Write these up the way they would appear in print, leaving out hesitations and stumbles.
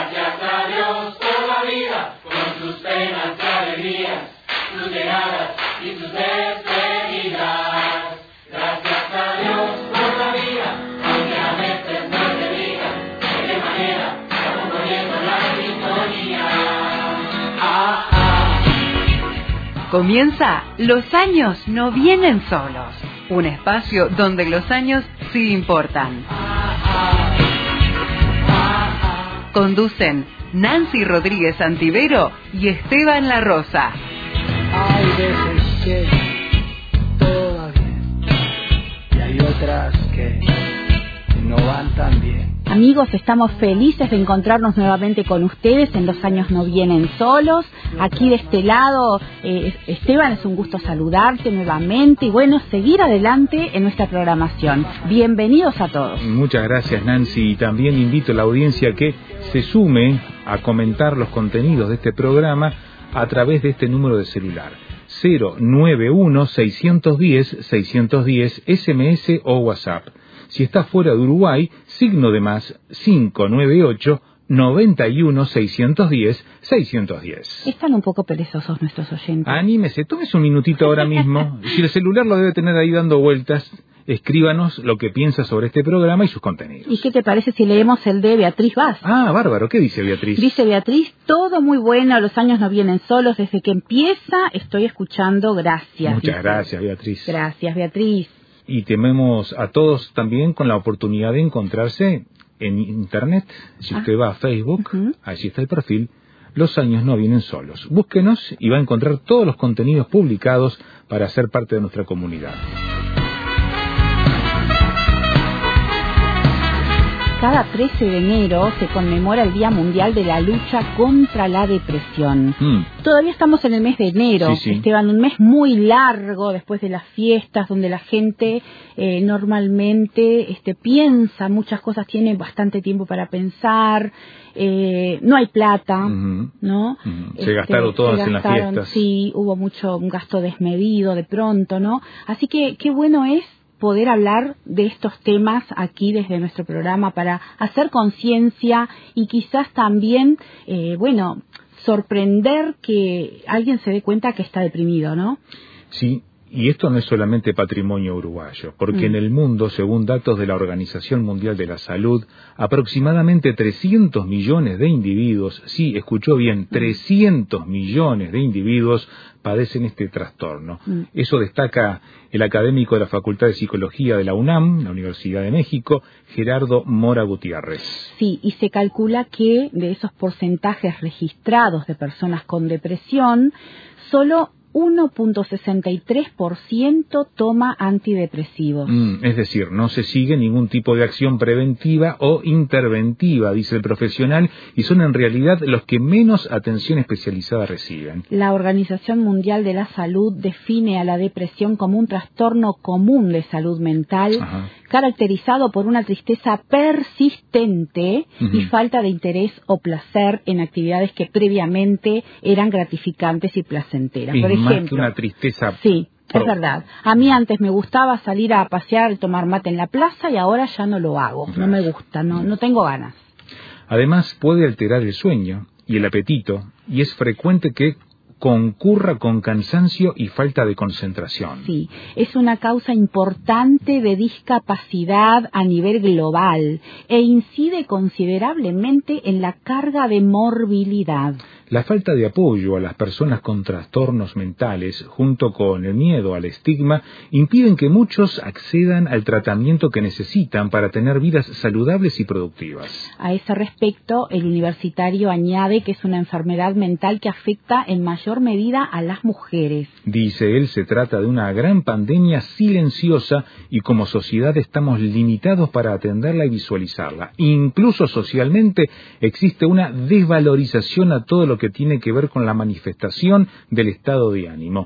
Gracias a Dios por la vida, con sus penas y alegrías, sus llegadas y sus despedidas. Gracias a Dios por la vida, aunque a veces no se diga de qué manera estamos poniendo la sintonía. Comienza Los años no vienen solos, un espacio donde los años sí importan. Conducen Nancy Rodríguez Antivero y Esteban La Rosa. Hay veces que todo va bien y hay otras que no van tan bien. Amigos, estamos felices de encontrarnos nuevamente con ustedes en Los años no vienen solos. Aquí de este lado, Esteban, es un gusto saludarte nuevamente y bueno, seguir adelante en nuestra programación. Bienvenidos a todos. Muchas gracias, Nancy, y también invito a la audiencia que se sume a comentar los contenidos de este programa a través de este número de celular 091-610-610 SMS o WhatsApp. Si está fuera de Uruguay, signo de más 598-91-610-610. Están un poco perezosos nuestros oyentes. Anímese, tómese un minutito ahora mismo. Si el celular lo debe tener ahí dando vueltas, escríbanos lo que piensa sobre este programa y sus contenidos. ¿Y qué te parece si leemos el de Beatriz Vaz? Ah, bárbaro. ¿Qué dice Beatriz? Dice Beatriz, todo muy bueno, los años no vienen solos, desde que empieza estoy escuchando, gracias. Muchas gracias, Beatriz. Gracias, Beatriz. Y tememos a todos también con la oportunidad de encontrarse en Internet. Si usted va a Facebook, allí está el perfil Los años no vienen solos. Búsquenos y va a encontrar todos los contenidos publicados para ser parte de nuestra comunidad. Cada 13 de enero se conmemora el Día Mundial de la Lucha contra la Depresión. Todavía estamos en el mes de enero, sí. Esteban, un mes muy largo después de las fiestas, donde la gente normalmente piensa muchas cosas, tiene bastante tiempo para pensar, no hay plata, ¿no? Se gastaron todas en las fiestas. Sí, hubo un gasto desmedido de pronto, ¿no? Así que qué bueno es poder hablar de estos temas aquí desde nuestro programa para hacer conciencia y quizás también, sorprender que alguien se dé cuenta que está deprimido, ¿no? Sí, y esto no es solamente patrimonio uruguayo, porque en el mundo, según datos de la Organización Mundial de la Salud, aproximadamente 300 millones de individuos, sí, escuchó bien, 300 millones de individuos padecen este trastorno. Eso destaca el académico de la Facultad de Psicología de la UNAM, la Universidad de México, Gerardo Mora Gutiérrez. Sí, y se calcula que de esos porcentajes registrados de personas con depresión, solo 1.63% toma antidepresivos. Es decir, no se sigue ningún tipo de acción preventiva o interventiva, dice el profesional, y son en realidad los que menos atención especializada reciben. La Organización Mundial de la Salud define a la depresión como un trastorno común de salud mental, caracterizado por una tristeza persistente y falta de interés o placer en actividades que previamente eran gratificantes y placenteras. Por ejemplo, más que una tristeza. Sí, es verdad. A mí antes me gustaba salir a pasear y tomar mate en la plaza y ahora ya no lo hago. Claro. No me gusta, no tengo ganas. Además puede alterar el sueño y el apetito y es frecuente que concurra con cansancio y falta de concentración. Sí, es una causa importante de discapacidad a nivel global e incide considerablemente en la carga de morbilidad. La falta de apoyo a las personas con trastornos mentales, junto con el miedo al estigma, impiden que muchos accedan al tratamiento que necesitan para tener vidas saludables y productivas. A ese respecto, el universitario añade que es una enfermedad mental que afecta en mayor medida a las mujeres. Dice él, se trata de una gran pandemia silenciosa y como sociedad estamos limitados para atenderla y visualizarla. Incluso socialmente existe una desvalorización a todo lo que tiene que ver con la manifestación del estado de ánimo.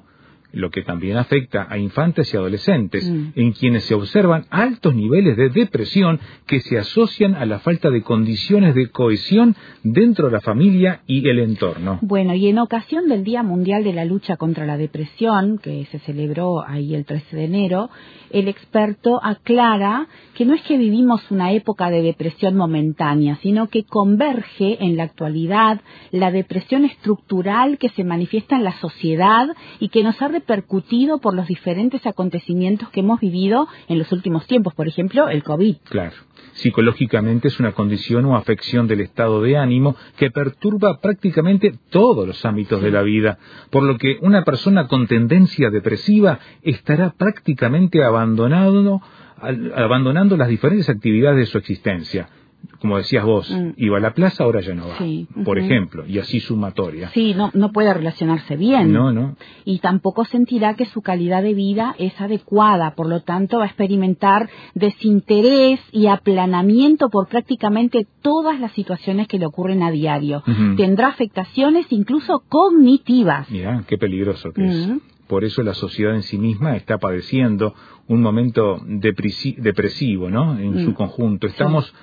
lo que también afecta a infantes y adolescentes, en quienes se observan altos niveles de depresión que se asocian a la falta de condiciones de cohesión dentro de la familia y el entorno. Bueno, y en ocasión del Día Mundial de la Lucha contra la Depresión, que se celebró ahí el 13 de enero, el experto aclara que no es que vivimos una época de depresión momentánea, sino que converge en la actualidad la depresión estructural que se manifiesta en la sociedad y que nos ha repercutido por los diferentes acontecimientos que hemos vivido en los últimos tiempos, por ejemplo, el COVID. Claro. Psicológicamente es una condición o afección del estado de ánimo que perturba prácticamente todos los ámbitos de la vida, por lo que una persona con tendencia depresiva estará prácticamente abandonando las diferentes actividades de su existencia. Como decías vos, iba a la plaza, ahora ya no va, por ejemplo, y así sumatoria. Sí, no puede relacionarse bien. No. Y tampoco sentirá que su calidad de vida es adecuada, por lo tanto va a experimentar desinterés y aplanamiento por prácticamente todas las situaciones que le ocurren a diario. Tendrá afectaciones incluso cognitivas. Mirá, qué peligroso que es. Por eso la sociedad en sí misma está padeciendo un momento depresivo, ¿no? En su conjunto. Estamos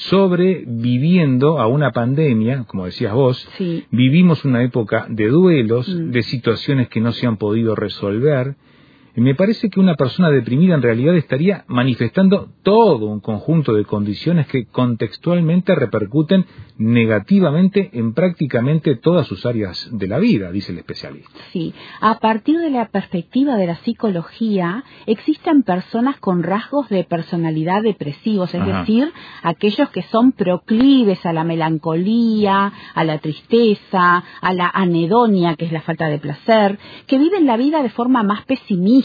sobreviviendo a una pandemia, como decías vos, vivimos una época de duelos, de situaciones que no se han podido resolver. Y me parece que una persona deprimida en realidad estaría manifestando todo un conjunto de condiciones que contextualmente repercuten negativamente en prácticamente todas sus áreas de la vida, dice el especialista. Sí, a partir de la perspectiva de la psicología, existen personas con rasgos de personalidad depresivos, es decir, aquellos que son proclives a la melancolía, a la tristeza, a la anedonia, que es la falta de placer, que viven la vida de forma más pesimista.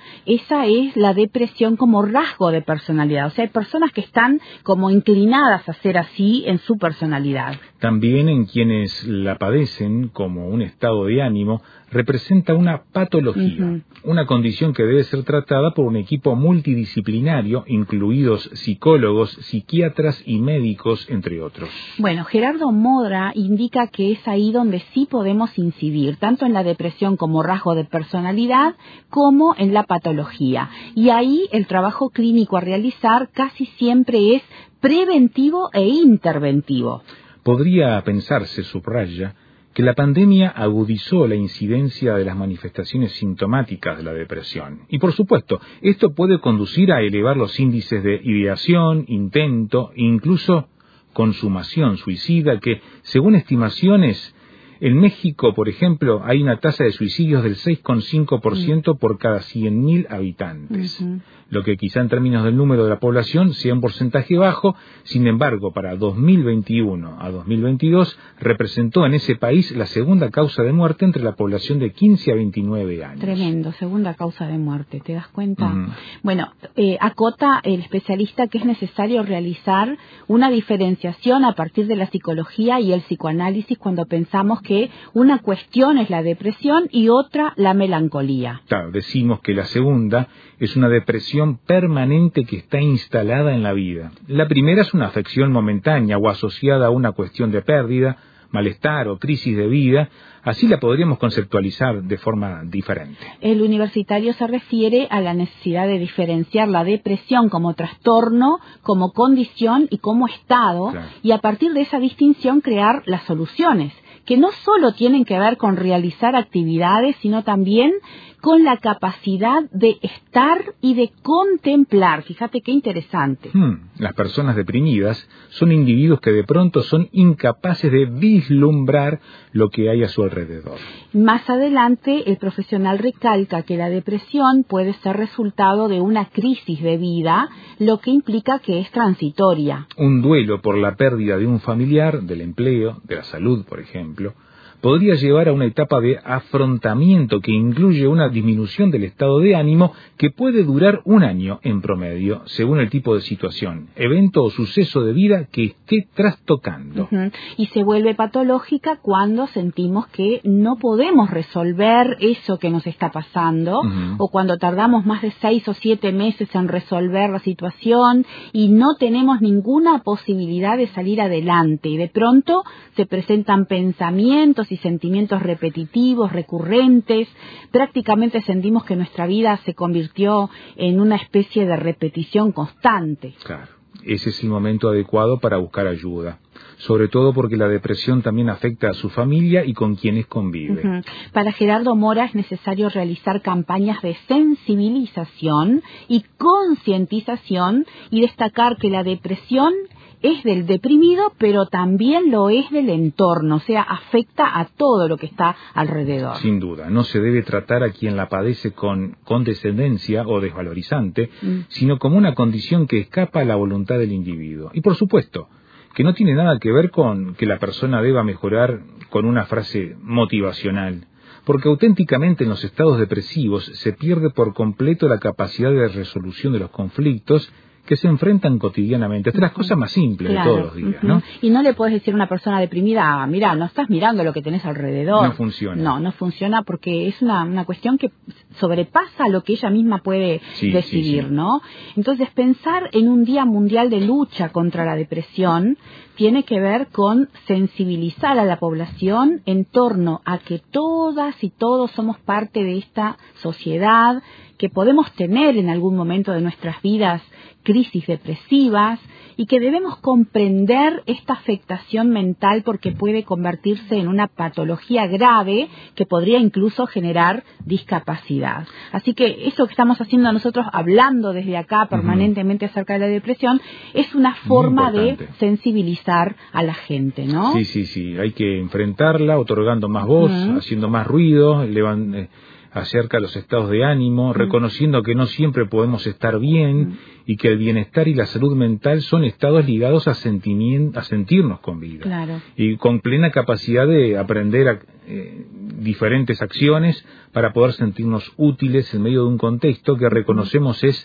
Esa es la depresión como rasgo de personalidad. O sea, hay personas que están como inclinadas a ser así en su personalidad. También en quienes la padecen como un estado de ánimo representa una patología, una condición que debe ser tratada por un equipo multidisciplinario, incluidos psicólogos, psiquiatras y médicos, entre otros. Bueno, Gerardo Modra indica que es ahí donde sí podemos incidir, tanto en la depresión como rasgo de personalidad, como en la patología. Y ahí el trabajo clínico a realizar casi siempre es preventivo e interventivo. Podría pensarse, subraya, que la pandemia agudizó la incidencia de las manifestaciones sintomáticas de la depresión. Y por supuesto, esto puede conducir a elevar los índices de ideación, intento e incluso consumación suicida que, según estimaciones, en México, por ejemplo, hay una tasa de suicidios del 6,5% por cada 100.000 habitantes. Lo que quizá en términos del número de la población sea un porcentaje bajo, sin embargo, para 2021 a 2022 representó en ese país la segunda causa de muerte entre la población de 15 a 29 años. Tremendo, segunda causa de muerte, ¿te das cuenta? Bueno, acota el especialista que es necesario realizar una diferenciación a partir de la psicología y el psicoanálisis cuando pensamos que una cuestión es la depresión y otra la melancolía. Claro, decimos que la segunda es una depresión permanente que está instalada en la vida. La primera es una afección momentánea o asociada a una cuestión de pérdida, malestar o crisis de vida. Así la podríamos conceptualizar de forma diferente. El universitario se refiere a la necesidad de diferenciar la depresión como trastorno, como condición y como estado, y a partir de esa distinción crear las soluciones, que no solo tienen que ver con realizar actividades, sino también con la capacidad de estar y de contemplar. Fíjate qué interesante. Las personas deprimidas son individuos que de pronto son incapaces de vislumbrar lo que hay a su alrededor. Más adelante, el profesional recalca que la depresión puede ser resultado de una crisis de vida, lo que implica que es transitoria. Un duelo por la pérdida de un familiar, del empleo, de la salud, por ejemplo, podría llevar a una etapa de afrontamiento que incluye una disminución del estado de ánimo que puede durar 1 año en promedio, según el tipo de situación, evento o suceso de vida que esté trastocando. Y se vuelve patológica cuando sentimos que no podemos resolver eso que nos está pasando, o cuando tardamos más de 6 o 7 meses en resolver la situación y no tenemos ninguna posibilidad de salir adelante. Y de pronto se presentan pensamientos y sentimientos repetitivos, recurrentes. Prácticamente sentimos que nuestra vida se convirtió en una especie de repetición constante. Claro, ese es el momento adecuado para buscar ayuda. Sobre todo porque la depresión también afecta a su familia y con quienes convive. Uh-huh. Para Gerardo Mora es necesario realizar campañas de sensibilización y concientización y destacar que la depresión es del deprimido, pero también lo es del entorno, o sea, afecta a todo lo que está alrededor. Sin duda, no se debe tratar a quien la padece con condescendencia o desvalorizante, sino como una condición que escapa a la voluntad del individuo. Y por supuesto, que no tiene nada que ver con que la persona deba mejorar con una frase motivacional, porque auténticamente en los estados depresivos se pierde por completo la capacidad de resolución de los conflictos que se enfrentan cotidianamente. Estas son las cosas más simples de todos los días, ¿no? Y no le puedes decir a una persona deprimida, mira, no estás mirando lo que tenés alrededor. No funciona. No funciona porque es una cuestión que sobrepasa lo que ella misma puede decidir, ¿no? Entonces, pensar en un Día Mundial de Lucha contra la Depresión tiene que ver con sensibilizar a la población en torno a que todas y todos somos parte de esta sociedad, que podemos tener en algún momento de nuestras vidas crisis depresivas y que debemos comprender esta afectación mental porque puede convertirse en una patología grave que podría incluso generar discapacidad. Así que eso que estamos haciendo nosotros, hablando desde acá permanentemente acerca de la depresión, es una forma de sensibilizar a la gente, ¿no? Sí, hay que enfrentarla otorgando más voz, haciendo más ruido, acerca de los estados de ánimo, reconociendo que no siempre podemos estar bien y que el bienestar y la salud mental son estados ligados a sentirnos con vida. Claro. Y con plena capacidad de aprender diferentes acciones para poder sentirnos útiles en medio de un contexto que reconocemos es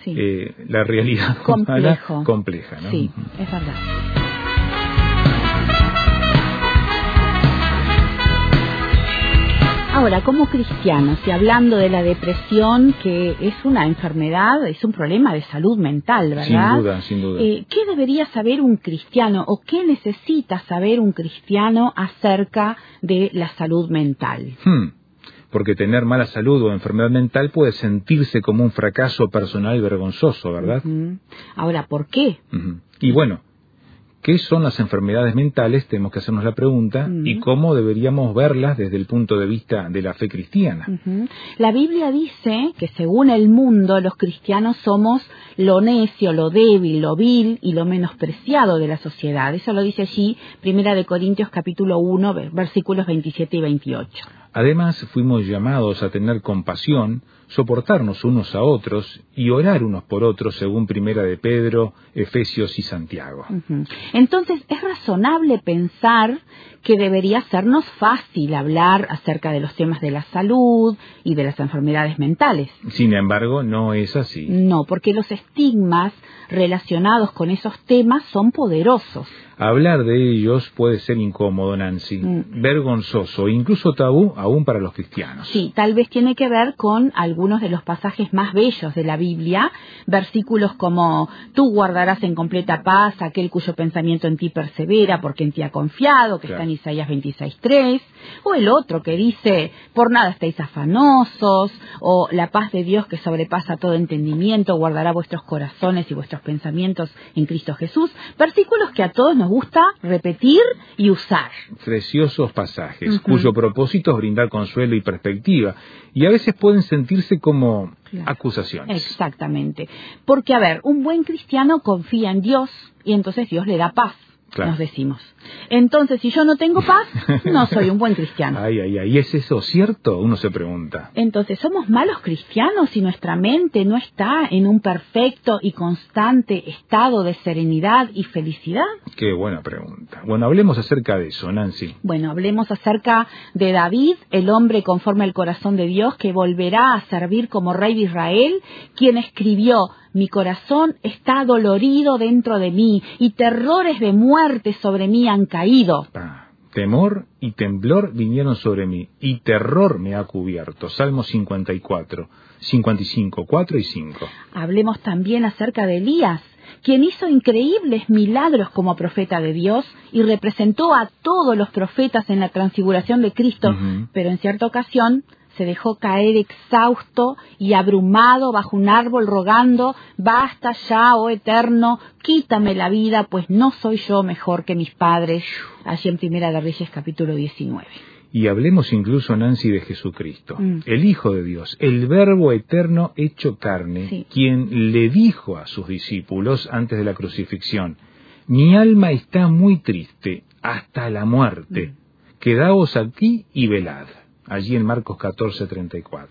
la realidad humana compleja, ¿no? Sí, es verdad. Ahora, como cristianos, y hablando de la depresión, que es una enfermedad, es un problema de salud mental, ¿verdad? Sin duda. ¿Qué debería saber un cristiano o qué necesita saber un cristiano acerca de la salud mental? Porque tener mala salud o enfermedad mental puede sentirse como un fracaso personal vergonzoso, ¿verdad? Ahora, ¿por qué? Y bueno, ¿qué son las enfermedades mentales? Tenemos que hacernos la pregunta, y cómo deberíamos verlas desde el punto de vista de la fe cristiana. La Biblia dice que según el mundo, los cristianos somos lo necio, lo débil, lo vil y lo menospreciado de la sociedad. Eso lo dice allí, 1 Corintios capítulo 1, versículos 27 y 28. Además, fuimos llamados a tener compasión, soportarnos unos a otros y orar unos por otros, según 1 de Pedro, Efesios y Santiago. Entonces, es razonable pensar que debería sernos fácil hablar acerca de los temas de la salud y de las enfermedades mentales. Sin embargo, no es así. No, porque los estigmas relacionados con esos temas son poderosos. Hablar de ellos puede ser incómodo, Nancy, vergonzoso, incluso tabú aún para los cristianos. Sí, tal vez tiene que ver con algunos de los pasajes más bellos de la Biblia, versículos como tú guardarás en completa paz aquel cuyo pensamiento en ti persevera porque en ti ha confiado, que está en Isaías 26:3, o el otro que dice por nada estáis afanosos, o la paz de Dios que sobrepasa todo entendimiento guardará vuestros corazones y vuestros pensamientos en Cristo Jesús, versículos que a todos nos gusta repetir y usar. Preciosos pasajes, cuyo propósito es brindar consuelo y perspectiva, y a veces pueden sentirse como acusaciones. Exactamente. Porque, a ver, un buen cristiano confía en Dios y entonces Dios le da paz. Nos decimos. Entonces, si yo no tengo paz, no soy un buen cristiano. ¿Y es eso cierto? Uno se pregunta. Entonces, ¿somos malos cristianos si nuestra mente no está en un perfecto y constante estado de serenidad y felicidad? Qué buena pregunta. Bueno, hablemos acerca de eso, Nancy. Bueno, hablemos acerca de David, el hombre conforme al corazón de Dios, que volverá a servir como rey de Israel, quien escribió: mi corazón está dolorido dentro de mí, y terrores de muerte sobre mí han caído. Temor y temblor vinieron sobre mí, y terror me ha cubierto. Salmos 54, 55, 4 y 5. Hablemos también acerca de Elías, quien hizo increíbles milagros como profeta de Dios y representó a todos los profetas en la transfiguración de Cristo, pero en cierta ocasión se dejó caer exhausto y abrumado bajo un árbol rogando: basta ya, oh Eterno, quítame la vida, pues no soy yo mejor que mis padres. Allí en Primera de Reyes, capítulo 19. Y hablemos incluso, Nancy, de Jesucristo, el Hijo de Dios, el Verbo eterno hecho carne, quien le dijo a sus discípulos antes de la crucifixión: mi alma está muy triste hasta la muerte, quedaos aquí y velad. Allí en Marcos 14:34.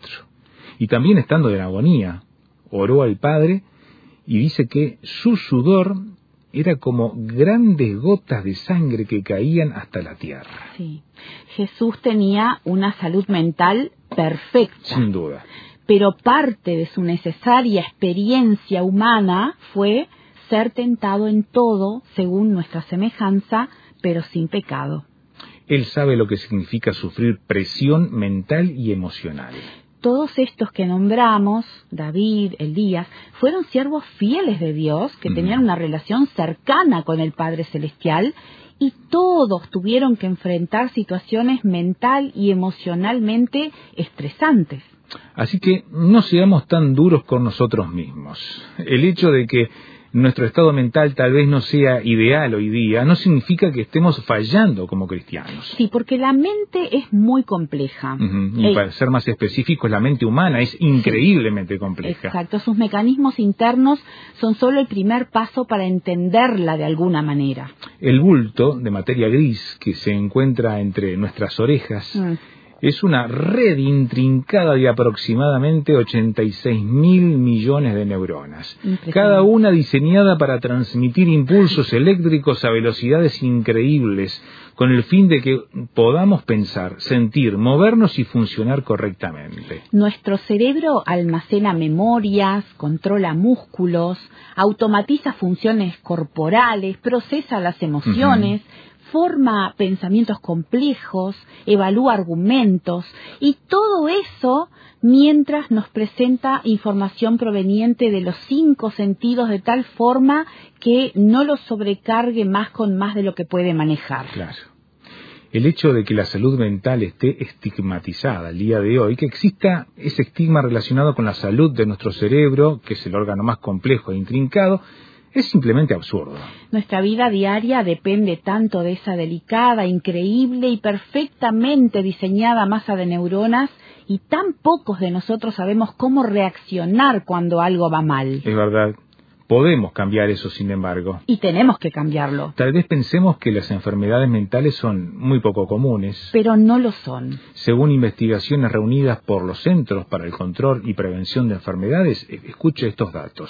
Y también estando en agonía, oró al Padre y dice que su sudor era como grandes gotas de sangre que caían hasta la tierra. Sí. Jesús tenía una salud mental perfecta. Sin duda. Pero parte de su necesaria experiencia humana fue ser tentado en todo, según nuestra semejanza, pero sin pecado. Él sabe lo que significa sufrir presión mental y emocional. Todos estos que nombramos, David, Elías, fueron siervos fieles de Dios, que tenían una relación cercana con el Padre Celestial, y todos tuvieron que enfrentar situaciones mental y emocionalmente estresantes. Así que no seamos tan duros con nosotros mismos. El hecho de que nuestro estado mental tal vez no sea ideal hoy día no significa que estemos fallando como cristianos. Sí, porque la mente es muy compleja. Y para ser más específicos, la mente humana es increíblemente compleja. Exacto, sus mecanismos internos son solo el primer paso para entenderla de alguna manera. El bulto de materia gris que se encuentra entre nuestras orejas es una red intrincada de aproximadamente 86.000 millones de neuronas, cada una diseñada para transmitir impulsos eléctricos a velocidades increíbles, con el fin de que podamos pensar, sentir, movernos y funcionar correctamente. Nuestro cerebro almacena memorias, controla músculos, automatiza funciones corporales, procesa las emociones, forma pensamientos complejos, evalúa argumentos, y todo eso mientras nos presenta información proveniente de los 5 sentidos de tal forma que no lo sobrecargue más con más de lo que puede manejar. Claro. El hecho de que la salud mental esté estigmatizada al día de hoy, que exista ese estigma relacionado con la salud de nuestro cerebro, que es el órgano más complejo e intrincado, es simplemente absurdo. Nuestra vida diaria depende tanto de esa delicada, increíble y perfectamente diseñada masa de neuronas, y tan pocos de nosotros sabemos cómo reaccionar cuando algo va mal. Es verdad. Podemos cambiar eso, sin embargo. Y tenemos que cambiarlo. Tal vez pensemos que las enfermedades mentales son muy poco comunes. Pero no lo son. Según investigaciones reunidas por los Centros para el Control y Prevención de Enfermedades, escuche estos datos.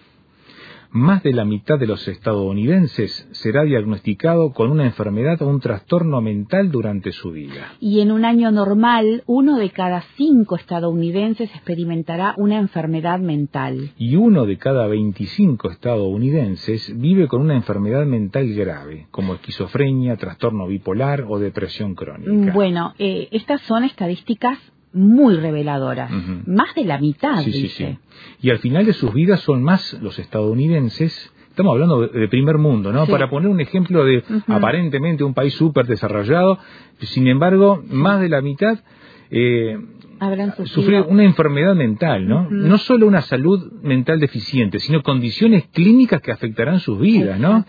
Más de la mitad de los estadounidenses será diagnosticado con una enfermedad o un trastorno mental durante su vida. Y en un año normal, 1 de cada 5 estadounidenses experimentará una enfermedad mental. Y 1 de cada 25 estadounidenses vive con una enfermedad mental grave, como esquizofrenia, trastorno bipolar o depresión crónica. Bueno, estas son estadísticas muy reveladoras. Más de la mitad, dice. Sí. Y al final de sus vidas son más los estadounidenses, estamos hablando de primer mundo, ¿no? Sí. Para poner un ejemplo de aparentemente un país súper desarrollado, sin embargo, más de la mitad sufrir una enfermedad mental, ¿no? No solo una salud mental deficiente, sino condiciones clínicas que afectarán sus vidas, ¿no?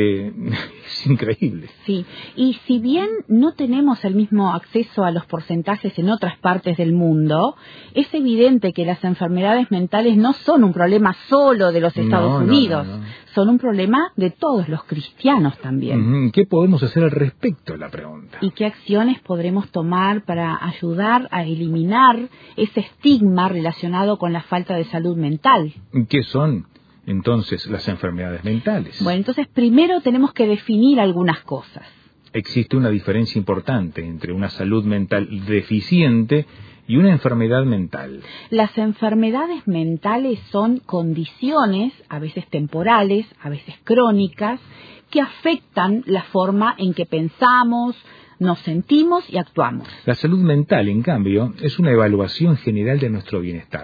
Es increíble. Sí, y si bien no tenemos el mismo acceso a los porcentajes en otras partes del mundo, es evidente que las enfermedades mentales no son un problema solo de los Estados Unidos, son un problema de todos los cristianos también. ¿Qué podemos hacer al respecto? Es la pregunta. ¿Y qué acciones podremos tomar para ayudar a eliminar ese estigma relacionado con la falta de salud mental? ¿Qué son entonces las enfermedades mentales? Bueno, entonces primero tenemos que definir algunas cosas. Existe una diferencia importante entre una salud mental deficiente y una enfermedad mental. Las enfermedades mentales son condiciones, a veces temporales, a veces crónicas, que afectan la forma en que pensamos, nos sentimos y actuamos. La salud mental, en cambio, es una evaluación general de nuestro bienestar.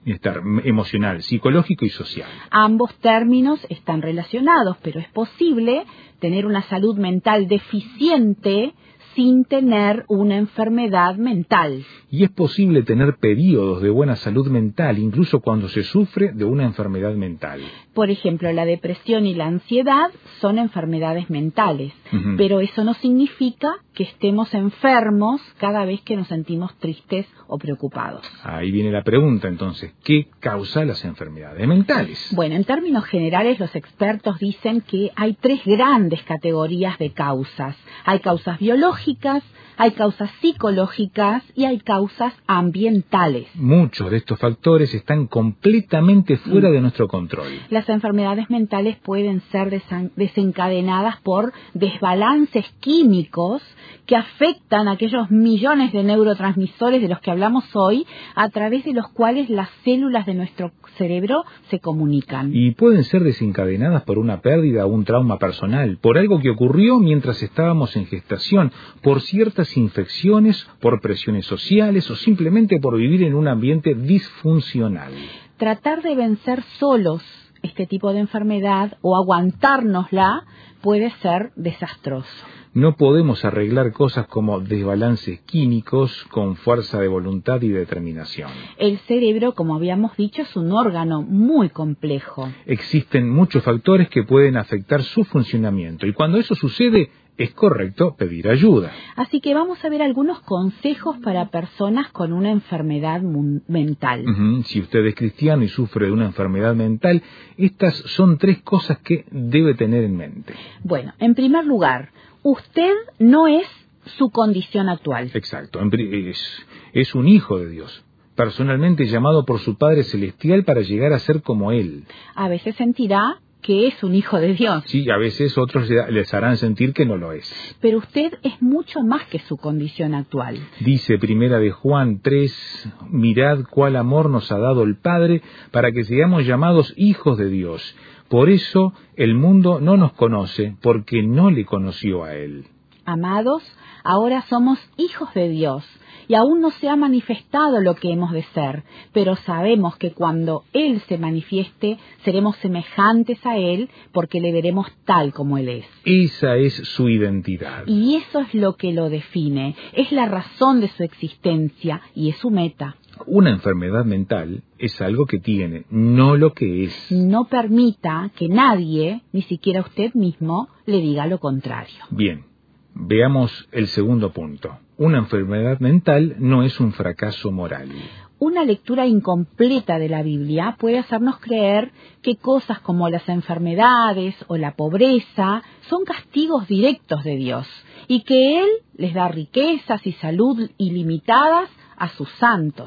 Bienestar emocional, psicológico y social. Ambos términos están relacionados, pero es posible tener una salud mental deficiente sin tener una enfermedad mental. Y es posible tener periodos de buena salud mental, incluso cuando se sufre de una enfermedad mental. Por ejemplo, la depresión y la ansiedad son enfermedades mentales, pero eso no significa que estemos enfermos cada vez que nos sentimos tristes o preocupados. Ahí viene la pregunta, entonces, ¿qué causa las enfermedades mentales? Bueno, en términos generales, los expertos dicen que hay 3 grandes categorías de causas. Hay causas biológicas, hay causas psicológicas y hay causas ambientales. Muchos de estos factores están completamente fuera de nuestro control. Las enfermedades mentales pueden ser desencadenadas por desbalances químicos que afectan a aquellos millones de neurotransmisores de los que hablamos hoy, a través de los cuales las células de nuestro cerebro se comunican. Y pueden ser desencadenadas por una pérdida o un trauma personal, por algo que ocurrió mientras estábamos en gestación, por ciertas infecciones, por presiones sociales o simplemente por vivir en un ambiente disfuncional. Tratar de vencer solos este tipo de enfermedad o aguantárnosla puede ser desastroso. No podemos arreglar cosas como desbalances químicos con fuerza de voluntad y determinación. El cerebro, como habíamos dicho, es un órgano muy complejo. Existen muchos factores que pueden afectar su funcionamiento y cuando eso sucede, es correcto pedir ayuda. Así que vamos a ver algunos consejos para personas con una enfermedad mental. Si usted es cristiano y sufre de una enfermedad mental, estas son 3 cosas que debe tener en mente. Bueno, en primer lugar, usted no es su condición actual. Exacto, es un hijo de Dios, personalmente llamado por su Padre Celestial para llegar a ser como Él. A veces sentirá que es un hijo de Dios. Sí, a veces otros les harán sentir que no lo es. Pero usted es mucho más que su condición actual. Dice 1 de Juan 3, mirad cuál amor nos ha dado el Padre para que seamos llamados hijos de Dios. Por eso el mundo no nos conoce, porque no le conoció a Él. Amados, ahora somos hijos de Dios. Y aún no se ha manifestado lo que hemos de ser, pero sabemos que cuando Él se manifieste, seremos semejantes a Él, porque le veremos tal como Él es. Esa es su identidad. Y eso es lo que lo define, es la razón de su existencia y es su meta. Una enfermedad mental es algo que tiene, no lo que es. No permita que nadie, ni siquiera usted mismo, le diga lo contrario. Bien, veamos el segundo punto. Una enfermedad mental no es un fracaso moral. Una lectura incompleta de la Biblia puede hacernos creer que cosas como las enfermedades o la pobreza son castigos directos de Dios y que Él les da riquezas y salud ilimitadas a sus santos.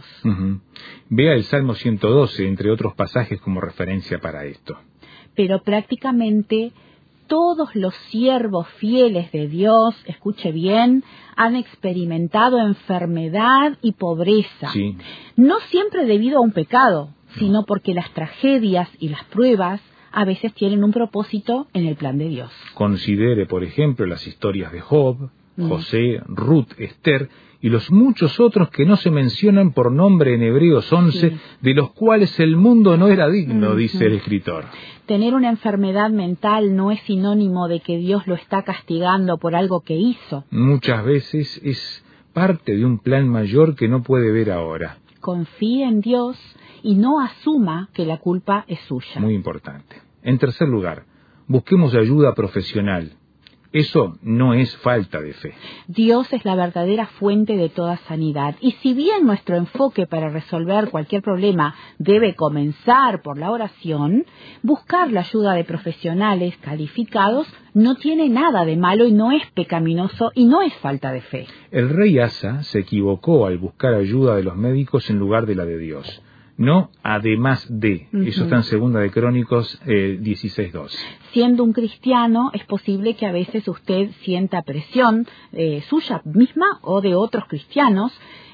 Vea el Salmo 112, entre otros pasajes, como referencia para esto. Pero prácticamente todos los siervos fieles de Dios, escuche bien, han experimentado enfermedad y pobreza. Sí. No siempre debido a un pecado, sino porque las tragedias y las pruebas a veces tienen un propósito en el plan de Dios. Considere, por ejemplo, las historias de Job, José, Ruth, Esther y los muchos otros que no se mencionan por nombre en Hebreos 11, de los cuales el mundo no era digno, dice el escritor. Tener una enfermedad mental no es sinónimo de que Dios lo está castigando por algo que hizo. Muchas veces es parte de un plan mayor que no puede ver ahora. Confíe en Dios y no asuma que la culpa es suya. Muy importante. En tercer lugar, busquemos ayuda profesional. Eso no es falta de fe. Dios es la verdadera fuente de toda sanidad. Y si bien nuestro enfoque para resolver cualquier problema debe comenzar por la oración, buscar la ayuda de profesionales calificados no tiene nada de malo y no es pecaminoso y no es falta de fe. El rey Asa se equivocó al buscar ayuda de los médicos en lugar de la de Dios. No, además de. Eso está en 2 de Crónicos 16:2. Siendo un cristiano, es posible que a veces usted sienta presión suya misma o de otros cristianos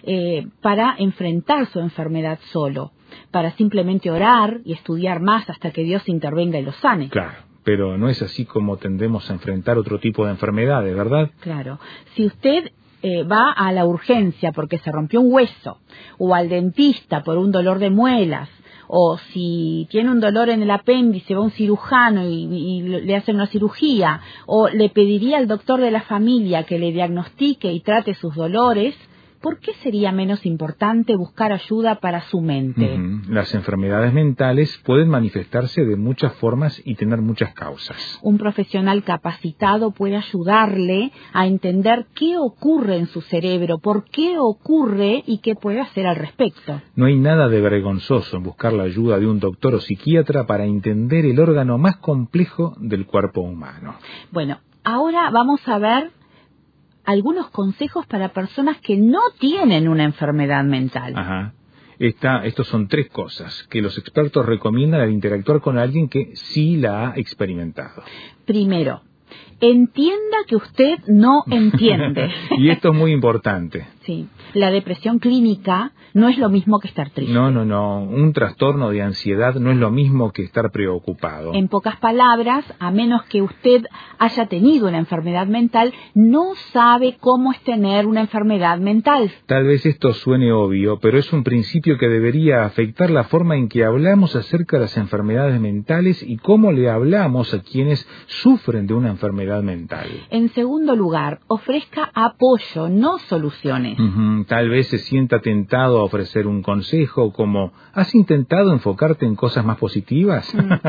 para enfrentar su enfermedad solo, para simplemente orar y estudiar más hasta que Dios intervenga y lo sane. Claro, pero no es así como tendemos a enfrentar otro tipo de enfermedades, ¿verdad? Claro. Si usted va a la urgencia porque se rompió un hueso, o al dentista por un dolor de muelas, o si tiene un dolor en el apéndice, va a un cirujano y le hacen una cirugía, o le pediría al doctor de la familia que le diagnostique y trate sus dolores, ¿por qué sería menos importante buscar ayuda para su mente? Las enfermedades mentales pueden manifestarse de muchas formas y tener muchas causas. Un profesional capacitado puede ayudarle a entender qué ocurre en su cerebro, por qué ocurre y qué puede hacer al respecto. No hay nada de vergonzoso en buscar la ayuda de un doctor o psiquiatra para entender el órgano más complejo del cuerpo humano. Bueno, ahora vamos a ver algunos consejos para personas que no tienen una enfermedad mental. Ajá. Estos son 3 cosas que los expertos recomiendan al interactuar con alguien que sí la ha experimentado. Primero, entienda que usted no entiende. Y esto es muy importante. Sí, la depresión clínica no es lo mismo que estar triste. No. Un trastorno de ansiedad no es lo mismo que estar preocupado. En pocas palabras, a menos que usted haya tenido una enfermedad mental, no sabe cómo es tener una enfermedad mental. Tal vez esto suene obvio, pero es un principio que debería afectar la forma en que hablamos acerca de las enfermedades mentales y cómo le hablamos a quienes sufren de una enfermedad mental. En segundo lugar, ofrezca apoyo, no soluciones. Tal vez se sienta tentado a ofrecer un consejo como ¿has intentado enfocarte en cosas más positivas?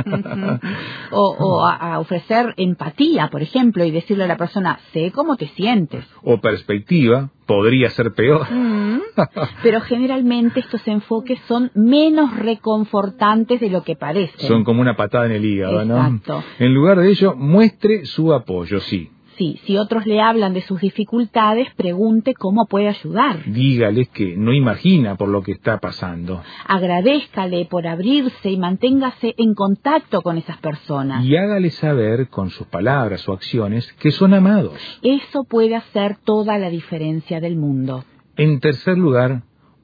O a ofrecer empatía, por ejemplo, y decirle a la persona, sé cómo te sientes. O perspectiva, podría ser peor. Pero generalmente estos enfoques son menos reconfortantes de lo que parecen. Son como una patada en el hígado, Exacto. ¿no? En lugar de ello, muestre su apoyo, sí. Sí, si otros le hablan de sus dificultades, pregunte cómo puede ayudar. Dígales que no imagina por lo que está pasando. Agradézcale por abrirse y manténgase en contacto con esas personas. Y hágale saber con sus palabras o acciones que son amados. Eso puede hacer toda la diferencia del mundo. En tercer lugar,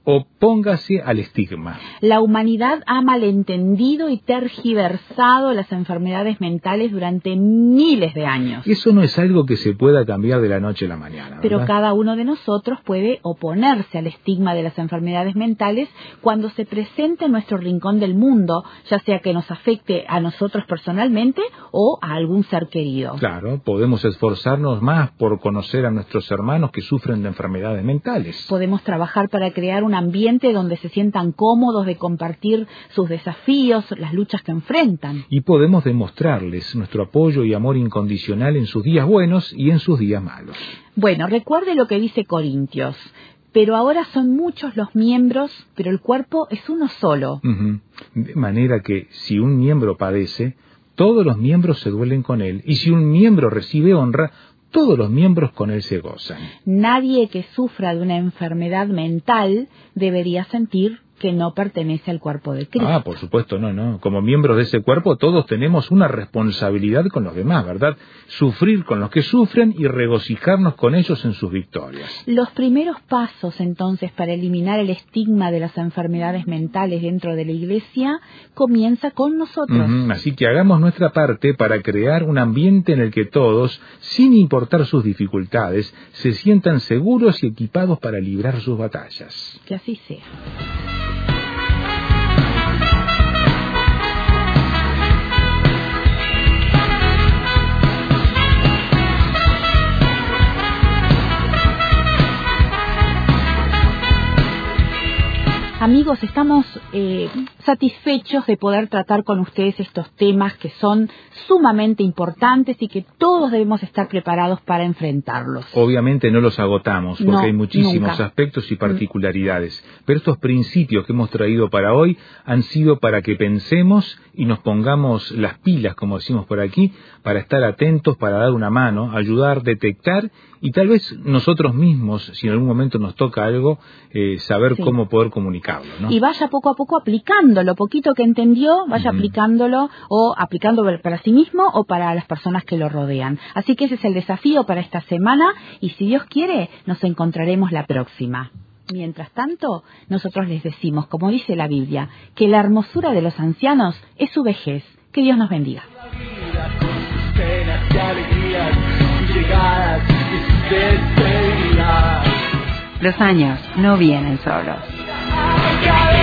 opóngase al estigma. La humanidad ha malentendido y tergiversado las enfermedades mentales durante miles de años. Eso no es algo que se pueda cambiar de la noche a la mañana, ¿verdad? Pero cada uno de nosotros puede oponerse al estigma de las enfermedades mentales cuando se presente en nuestro rincón del mundo, ya sea que nos afecte a nosotros personalmente o a algún ser querido. Claro, podemos esforzarnos más por conocer a nuestros hermanos que sufren de enfermedades mentales. Podemos trabajar para crear un ambiente donde se sientan cómodos de compartir sus desafíos, las luchas que enfrentan. Y podemos demostrarles nuestro apoyo y amor incondicional en sus días buenos y en sus días malos. Bueno, recuerde lo que dice Corintios. Pero ahora son muchos los miembros, pero el cuerpo es uno solo. De manera que si un miembro padece, todos los miembros se duelen con él. Y si un miembro recibe honra, todos los miembros con él se gozan. Nadie que sufra de una enfermedad mental debería sentir que no pertenece al cuerpo de Cristo. Por supuesto, no. Como miembros de ese cuerpo, todos tenemos una responsabilidad con los demás, ¿verdad? Sufrir con los que sufren y regocijarnos con ellos en sus victorias. Los primeros pasos, entonces, para eliminar el estigma de las enfermedades mentales dentro de la Iglesia, comienza con nosotros. Así que hagamos nuestra parte para crear un ambiente en el que todos, sin importar sus dificultades, se sientan seguros y equipados para librar sus batallas. Que así sea. Amigos, estamos satisfechos de poder tratar con ustedes estos temas que son sumamente importantes y que todos debemos estar preparados para enfrentarlos. Obviamente no los agotamos porque hay muchísimos nunca. aspectos y particularidades, pero estos principios que hemos traído para hoy han sido para que pensemos y nos pongamos las pilas, como decimos por aquí, para estar atentos, para dar una mano, ayudar, detectar y tal vez nosotros mismos, si en algún momento nos toca algo, saber cómo poder comunicarlo, ¿no? Y vaya poco a poco aplicando lo poquito que entendió, vaya aplicándolo o aplicándolo para sí mismo o para las personas que lo rodean. Así que ese es el desafío para esta semana y si Dios quiere, nos encontraremos la próxima. Mientras tanto, nosotros les decimos, como dice la Biblia, que la hermosura de los ancianos es su vejez. Que Dios nos bendiga. Penas y alegrías, sus llegadas y sus despedidas. Los años no vienen solos.